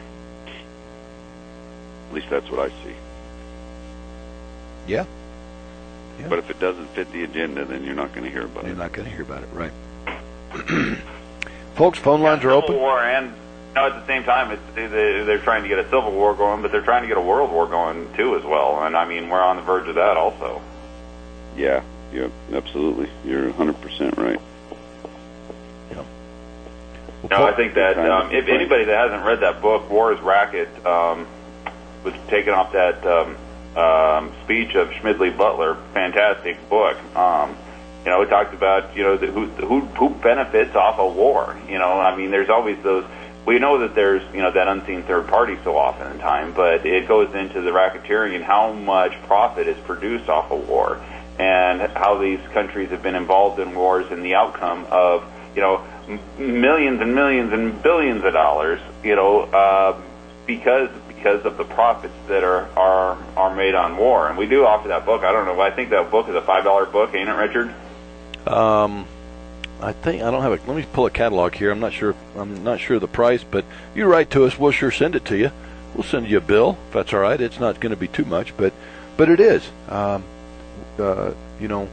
B: At least that's what I see.
C: Yeah. Yeah.
B: But if it doesn't fit the agenda, then you're not going to hear about
C: You're
B: it.
C: not going to hear about it, right? Folks, phone lines
D: yeah,
C: are
D: Civil
C: open.
D: War, and you know, at the same time, it's, they, they're trying to get a civil war going, but they're trying to get a world war going too as well. And I mean, we're on the verge of that also.
B: Yeah, yeah, absolutely. You're one hundred percent right.
C: Yeah.
D: No, I think that um, if anybody that hasn't read that book, War is Racket, um, was taken off that um, um, speech of Schmidley Butler, fantastic book. Um, you know, it talks about, you know, the, who, who who benefits off a war. You know, I mean, there's always those. We know that there's, you know, that unseen third party so often in time, but it goes into the racketeering and how much profit is produced off a war, and how these countries have been involved in wars and the outcome of, you know, m- millions and millions and billions of dollars, you know, uh, because because of the profits that are, are are made on war. And we do offer that book. I don't know. I think that book is a five dollar book, ain't it, Richard?
C: Um, I think I don't have a. Let me pull a catalog here. I'm not sure. I'm not sure of the price, but you write to us, we'll sure send it to you. We'll send you a bill if that's all right. It's not going to be too much, but but it is. Um, uh, you know,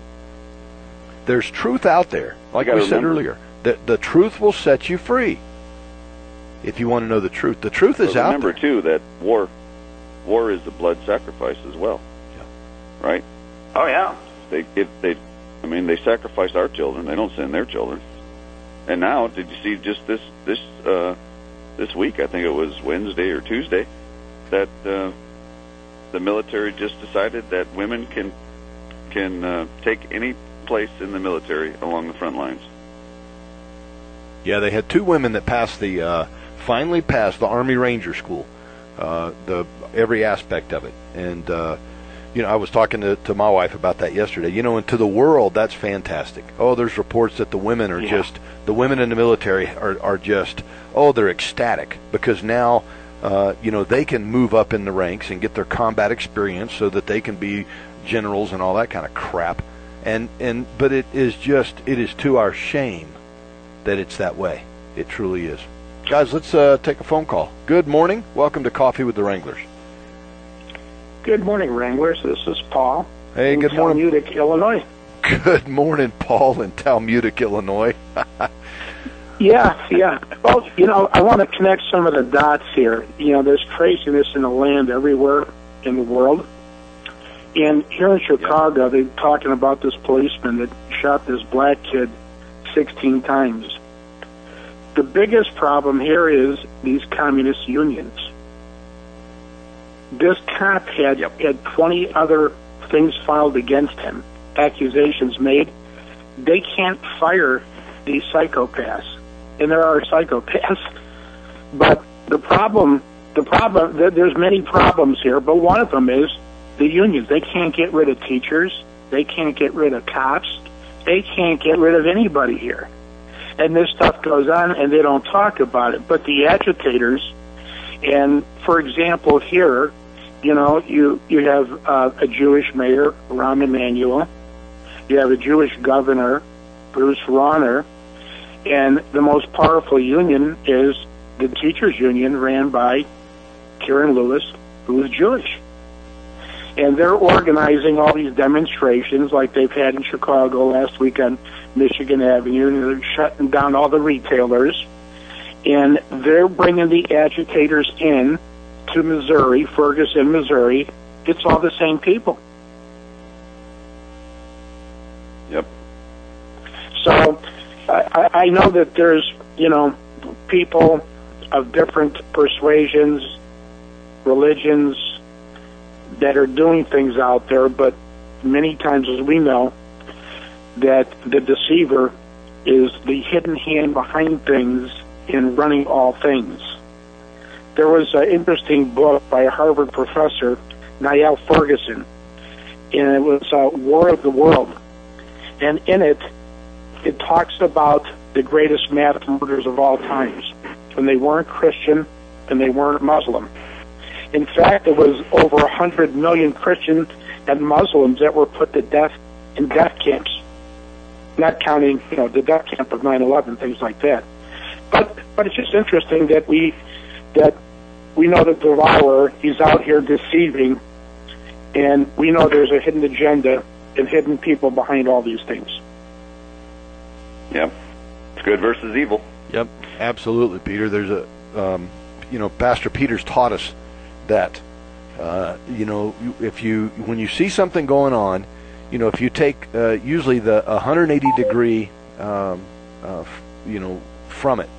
C: there's truth out there. Like we said earlier, the the truth will set you free. If you want to know the truth, the truth is out there.
B: Remember too that war, war is a blood sacrifice as well.
C: Yeah.
B: Right.
D: Oh yeah.
B: They give they. I mean, they sacrifice our children. They don't send their children. And now, did you see just this this uh, this week? I think it was Wednesday or Tuesday that uh, the military just decided that women can can uh, take any place in the military along the front lines.
C: Yeah, they had two women that passed the uh, finally passed the Army Ranger School, uh, the every aspect of it, and. Uh, You know, I was talking to, to my wife about that yesterday. You know, and to the world, that's fantastic. Oh, there's reports that the women are
D: Yeah.
C: just, the women in the military are, are just, oh, they're ecstatic because now, uh, you know, they can move up in the ranks and get their combat experience so that they can be generals and all that kind of crap. And, and but it is just, it is to our shame that it's that way. It truly is. Guys, let's uh, take a phone call. Good morning. Welcome to Coffee with the Wranglers.
G: Good morning, Wranglers. This is Paul.
C: Hey,
G: in
C: good morning.
G: Talmudic, Illinois.
C: Good morning, Paul in Talmudic, Illinois.
G: Yeah, yeah. Well, you know, I want to connect some of the dots here. You know, there's craziness in the land everywhere in the world. And here in Chicago, they're talking about this policeman that shot this black kid sixteen times. the biggest problem here is these communist unions. This cop had,
B: Yep.
G: had twenty other things filed against him, accusations made. They can't fire these psychopaths, and there are psychopaths. But the problem, the problem, there's many problems here, but one of them is the unions. They can't get rid of teachers. They can't get rid of cops. They can't get rid of anybody here. And this stuff goes on, and they don't talk about it. But the agitators, and for example, here, you know, you you have uh, a Jewish mayor, Rahm Emanuel. You have a Jewish governor, Bruce Rauner, and the most powerful union is the teachers' union, ran by Karen Lewis, who is Jewish. And they're organizing all these demonstrations like they've had in Chicago last week on Michigan Avenue, and they're shutting down all the retailers. And they're bringing the agitators in to Missouri, Ferguson, Missouri. It's all the same people.
B: Yep.
G: So I, I know that there's, you know, people of different persuasions, religions, that are doing things out there, but many times, as we know, that the deceiver is the hidden hand behind things in running all things. There was an interesting book by a Harvard professor, Niall Ferguson, and it was uh, War of the World. And in it, it talks about the greatest mass murders of all times, when they weren't Christian and they weren't Muslim. In fact, it was over one hundred million Christians and Muslims that were put to death in death camps, not counting, you know, the death camp of nine eleven, things like that. But but it's just interesting that we that we know that the devourer, he's out here deceiving, and we know there's a hidden agenda and hidden people behind all these things.
B: Yep. It's good versus evil.
C: Yep, absolutely, Peter. There's a, um, you know, Pastor Peters taught us that, uh, you know, if you, when you see something going on, you know, if you take uh, usually the one hundred eighty degree, um, uh, f- you know, from it,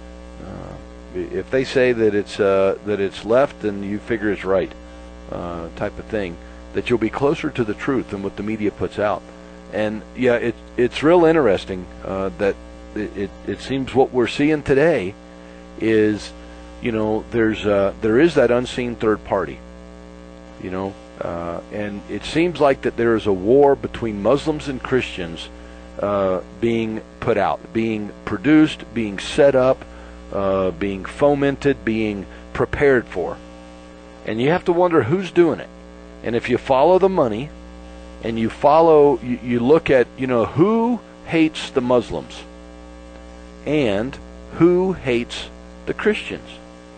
C: uh, if they say that it's uh, that it's left, then you figure it's right, uh, type of thing, that you'll be closer to the truth than what the media puts out. And yeah, it it's real interesting uh, that it, it it seems what we're seeing today is, you know, there's uh, there is that unseen third party, you know, uh, and it seems like that there is a war between Muslims and Christians uh, being put out, being produced, being set up, uh, being fomented, being prepared for. And you have to wonder who's doing it. And if you follow the money and you follow, you, you look at, you know, who hates the Muslims and who hates the Christians.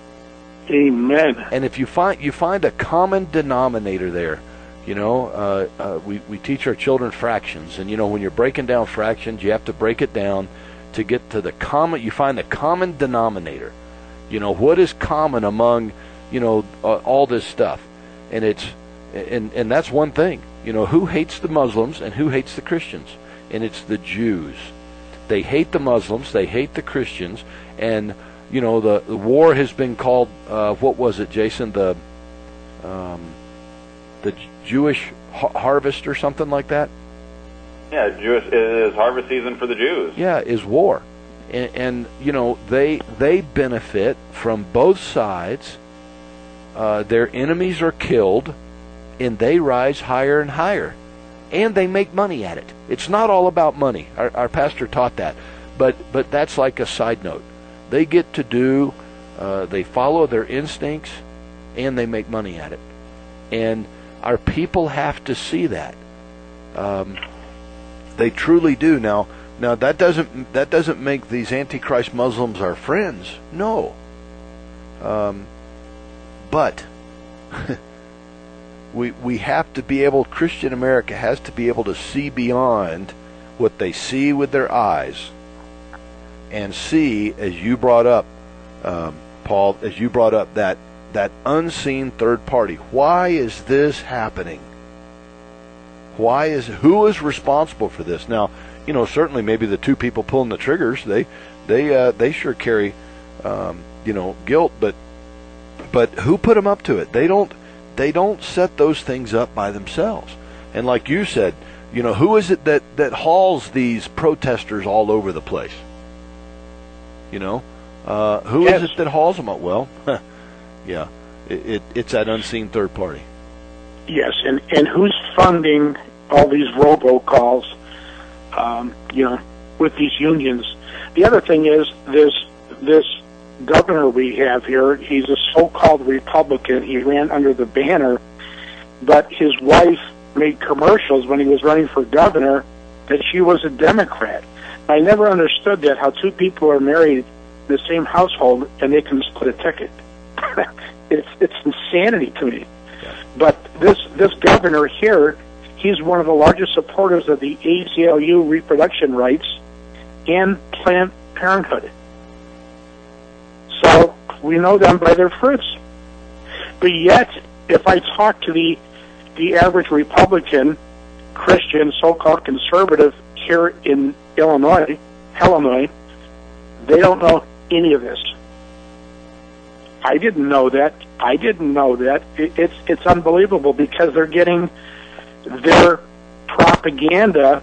G: Amen.
C: And if you find you find a common denominator there, you know, uh, uh, we we teach our children fractions, and you know, when you're breaking down fractions, you have to break it down to get to the common. You find the common denominator. You know, what is common among, you know, uh, all this stuff, and it's and and that's one thing. You know, who hates the Muslims and who hates the Christians, and it's the Jews. They hate the Muslims, they hate the Christians, and you know, the, the war has been called, uh, what was it, Jason? The um, the Jewish ha- harvest or something like that?
D: Yeah, Jewish it is harvest season for the Jews.
C: Yeah, is war. And, and you know, they they benefit from both sides. Uh, their enemies are killed, and they rise higher and higher. And they make money at it. It's not all about money. Our, our pastor taught that. But but that's like a side note. They get to do, uh, they follow their instincts, and they make money at it. And our people have to see that. Um, they truly do. Now, now that doesn't that doesn't make these Antichrist Muslims our friends. No. Um, but we we have to be able. Christian America has to be able to see beyond what they see with their eyes. And see, as you brought up, um, Paul, as you brought up that that unseen third party. Why is this happening? Why is who is responsible for this? Now, you know, certainly maybe the two people pulling the triggers, they They uh, they sure carry, um, you know, guilt. But but who put them up to it? They don't. They don't set those things up by themselves. And like you said, you know, who is it that that hauls these protesters all over the place? You know, uh, who yes. is it that hauls them up? Well, yeah, it, it, it's that unseen third party.
G: Yes, and and who's funding all these robocalls? Um, you know, with these unions. The other thing is this this governor we have here. He's a so-called Republican. He ran under the banner, but his wife made commercials when he was running for governor that she was a Democrat. I never understood that, how two people are married in the same household and they can split a ticket. it's it's insanity to me. But this this governor here, he's one of the largest supporters of the A C L U reproduction rights and Planned Parenthood. So we know them by their fruits. But yet, if I talk to the the average Republican, Christian, so-called conservative here in Illinois, Illinois, they don't know any of this. I didn't know that. I didn't know that. It, it's it's unbelievable because they're getting their propaganda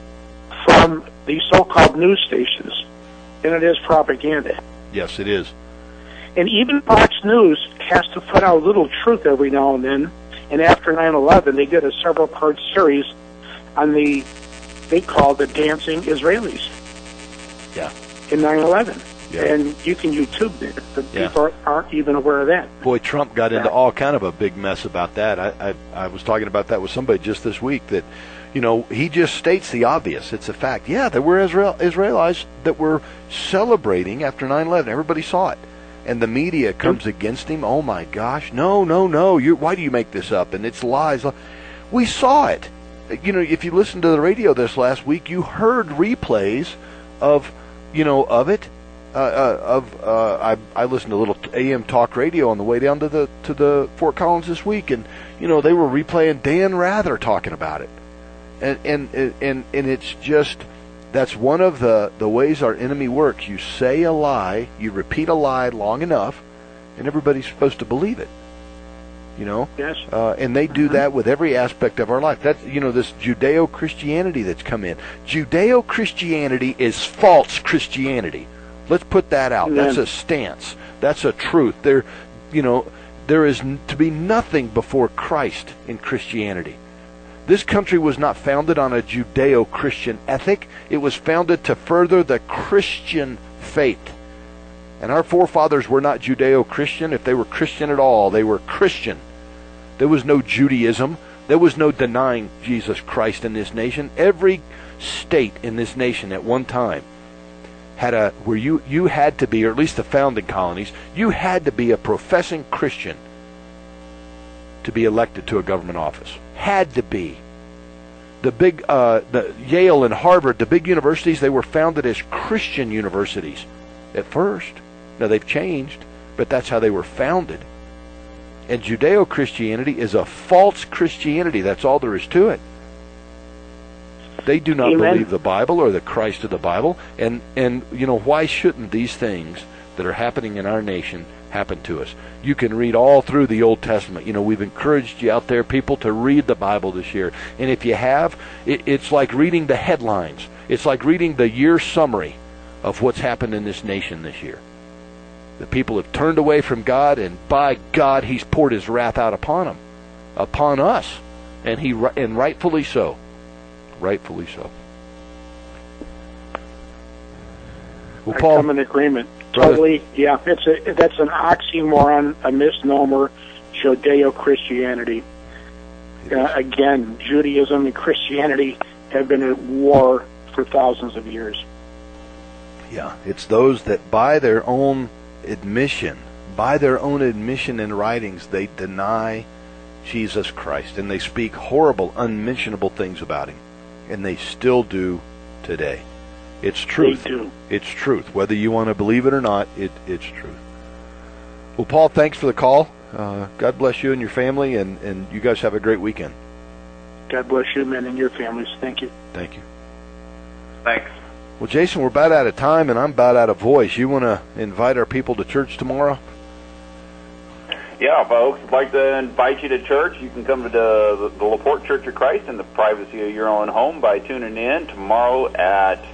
G: from these so-called news stations, and it is propaganda.
C: Yes, it is.
G: And even Fox News has to put out a little truth every now and then. And after nine eleven, they did a several-part series on the, they call the dancing Israelis.
C: Yeah.
G: In nine eleven.
C: Yeah.
G: And you can YouTube it. The
C: yeah.
G: people aren't even aware of that.
C: Boy, Trump got into all kind of a big mess about that. I, I, I was talking about that with somebody just this week that, you know, he just states the obvious. It's a fact. Yeah, there were Israel, Israelites that were celebrating after nine eleven. Everybody saw it. And the media comes mm-hmm. against him. Oh, my gosh. No, no, no. You're, why do you make this up? And it's lies. We saw it. You know, if you listened to the radio this last week, you heard replays of, you know, of it. Uh, uh, of uh, I, I listened to a little A M talk radio on the way down to the to the Fort Collins this week, and you know they were replaying Dan Rather talking about it, and and and and it's just that's one of the the ways our enemy works. You say a lie, you repeat a lie long enough, and everybody's supposed to believe it. You know,
G: yes,
C: uh, and they do that with every aspect of our life. That's you know this Judeo-Christianity that's come in. Judeo-Christianity is false Christianity. Let's put that out.
G: Amen.
C: That's a stance. That's a truth. There, you know, there is n- to be nothing before Christ in Christianity. This country was not founded on a Judeo-Christian ethic. It was founded to further the Christian faith. And our forefathers were not Judeo-Christian. If they were Christian at all, they were Christian. There was no Judaism. There was no denying Jesus Christ in this nation. Every state in this nation at one time had a where you you had to be, or at least the founding colonies, you had to be a professing Christian to be elected to a government office. Had to be. The big uh, the Yale and Harvard, the big universities, they were founded as Christian universities at first. Now they've changed, but that's how they were founded. And Judeo-Christianity is a false Christianity. That's all there is to it. They do not
G: Amen.
C: believe the Bible or the Christ of the Bible. And, and, you know, why shouldn't these things that are happening in our nation happen to us? You can read all through the Old Testament. You know, we've encouraged you out there, people, to read the Bible this year. And if you have, it, it's like reading the headlines. It's like reading the year summary of what's happened in this nation this year. The people have turned away from God, and by God, He's poured His wrath out upon them, upon us. And he and rightfully so. Rightfully so. Well, Paul,
G: I come in agreement. Totally, yeah. It's a that's an oxymoron, a misnomer. Judeo-Christianity. Uh, again, Judaism and Christianity have been at war for thousands of years.
C: Yeah, it's those that by their own admission, by their own admission in writings, they deny Jesus Christ, and they speak horrible, unmentionable things about Him. And they still do today. It's truth.
G: They do.
C: It's truth. Whether you want to believe it or not, it, it's truth. Well, Paul, thanks for the call. Uh, God bless you and your family, and, and you guys have a great weekend.
G: God bless you, men, and your families. Thank you.
C: Thank you.
D: Thanks.
C: Well, Jason, we're about out of time, and I'm about out of voice. You want to invite our people to church tomorrow?
D: Yeah, folks, I'd like to invite you to church. You can come to the, the LaPorte Church of Christ in the privacy of your own home by tuning in tomorrow at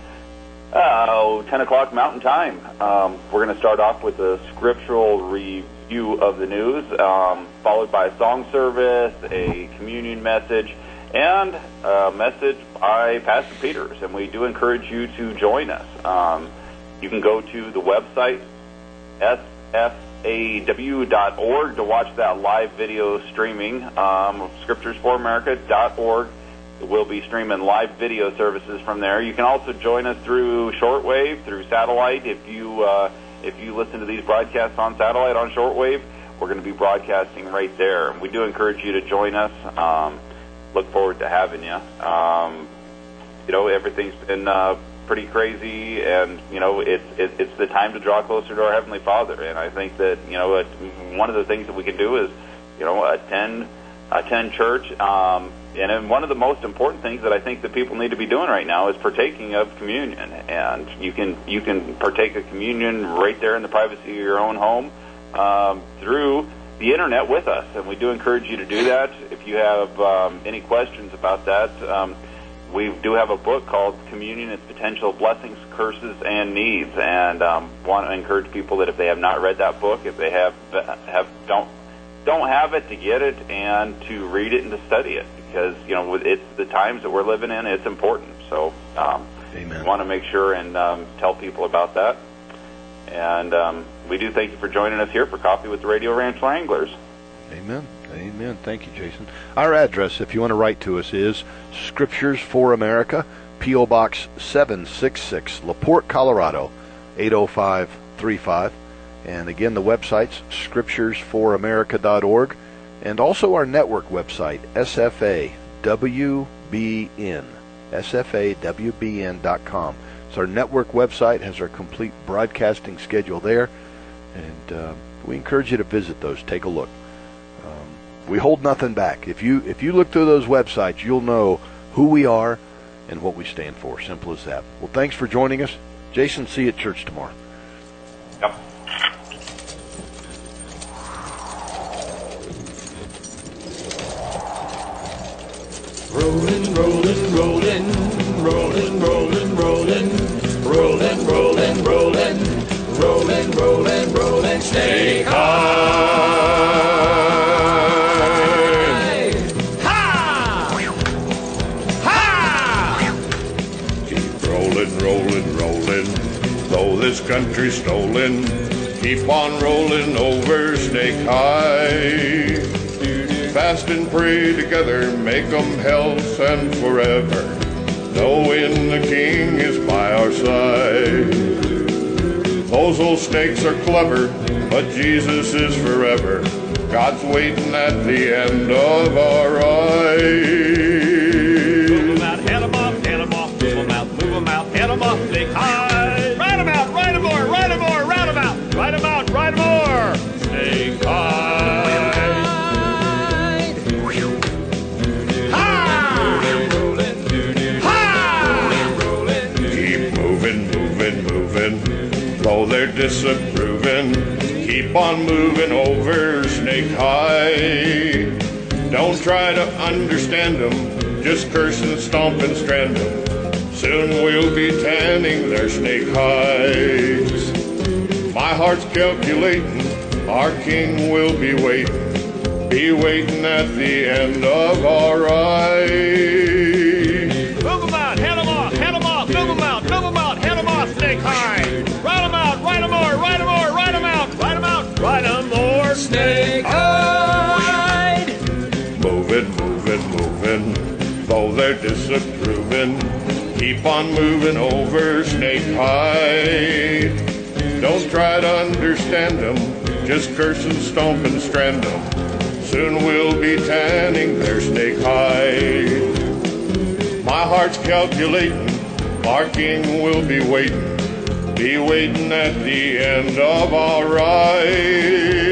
D: uh, ten o'clock Mountain Time. Um, we're going to start off with a scriptural review of the news, um, followed by a song service, a communion message, and a message by Pastor Peters. And we do encourage you to join us. Um, you can go to the website, S F A W dot org, to watch that live video streaming, um, scriptures for america dot org. We'll be streaming live video services from there. You can also join us through shortwave, through satellite. If you uh, if you listen to these broadcasts on satellite, on shortwave, we're going to be broadcasting right there. We do encourage you to join us. Um, look forward to having you. Um, you know, everything's been uh, pretty crazy, and you know, it's it, it's the time to draw closer to our Heavenly Father. And I think that you know, it, one of the things that we can do is, you know, attend attend church. Um, and then one of the most important things that I think that people need to be doing right now is partaking of communion. And you can you can partake of communion right there in the privacy of your own home um, through the internet with us. And we do encourage you to do that. If you have um, any questions about that, um, we do have a book called Communion, Its Potential Blessings, Curses, and Needs, and um, want to encourage people that if they have not read that book, if they have have don't don't have it, to get it and to read it and to study it, because you know it's the times that we're living in. It's important. So um,
C: Amen.
D: We want to make sure and um, tell people about that. And um, we do thank you for joining us here for Coffee with the Radio Ranch Wranglers.
C: Amen. Amen. Thank you, Jason. Our address, if you want to write to us, is Scriptures for America, P O Box seven six six, LaPorte, Colorado, eight oh five three five. And again, the website's scriptures for america dot org, and also our network website, S F A W B N, S F A W B N dot com. It's our network website, has our complete broadcasting schedule there, and uh, we encourage you to visit those. Take a look. We hold nothing back. If you if you look through those websites, you'll know who we are and what we stand for. Simple as that. Well, thanks for joining us. Jason, see you at church tomorrow.
D: Yep.
A: Rolling, rolling, rolling, rolling, rolling, rolling, rolling, rolling, rolling, rolling, rolling, rolling, stay high. Rolling, rolling, though this country's stolen, keep on rolling over Snake High. Fast and pray together, make 'em health and forever, knowing the King is by our side. Those old snakes are clever, but Jesus is forever. God's waiting at the end of our ride.
H: Head 'em off, Snake High. Ride 'em out, ride 'em more, ride 'em more, ride 'em out, ride 'em out, ride 'em more. Snake High.
A: Keep moving, moving, moving, though they're disapproving. Keep on moving over Snake High. Don't try to understand them, just curse and stomp and strand them. Soon we'll be tanning their snake hides. My heart's calculating, our King will be waiting, be waiting at the end of our ride.
H: Move 'em out, head 'em off, head 'em off, move 'em out, move 'em out, head 'em off, Snake High. Ride 'em out, ride 'em more, ride 'em more, ride 'em out, ride 'em out, ride 'em more, Snake High.
A: Moving, moving, moving, though they're disapproving. Keep on moving over Snake High. Don't try to understand them, just curse and stomp and strand them. Soon we'll be tanning their snake hide. My heart's calculating, our King will be waiting, be waiting at the end of our ride.